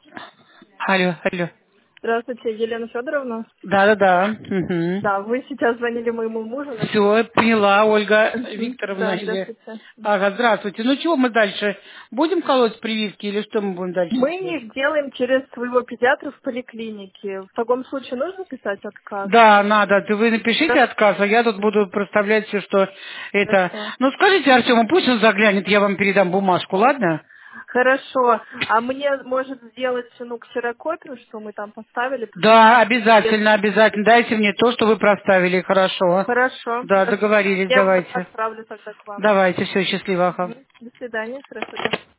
Алло, алло. Здравствуйте, Елена Федоровна. Да. Угу. Да, вы сейчас звонили моему мужу. Все, поняла, Ольга Мгм. Викторовна. Да, Или... здравствуйте. Ага, здравствуйте. Ну чего мы дальше? Будем колоть прививки или что мы будем дальше Мы делать? их делаем через своего педиатра в поликлинике. В таком случае нужно писать отказ? Да, надо. Вы напишите Хорошо. отказ, а я тут буду проставлять все, что это... Хорошо. Ну, скажите Артему, пусть он заглянет, я вам передам бумажку, ладно? Хорошо. А мне может сделать, ксерокопию, что мы там поставили, потому Да, что без... обязательно, обязательно. Дайте мне то, что вы проставили, хорошо. Хорошо, Да, хорошо. договорились, Я давайте. отправлю тогда к вам. Давайте, все, счастливо, ага. Мгм. До свидания. Хорошо, да.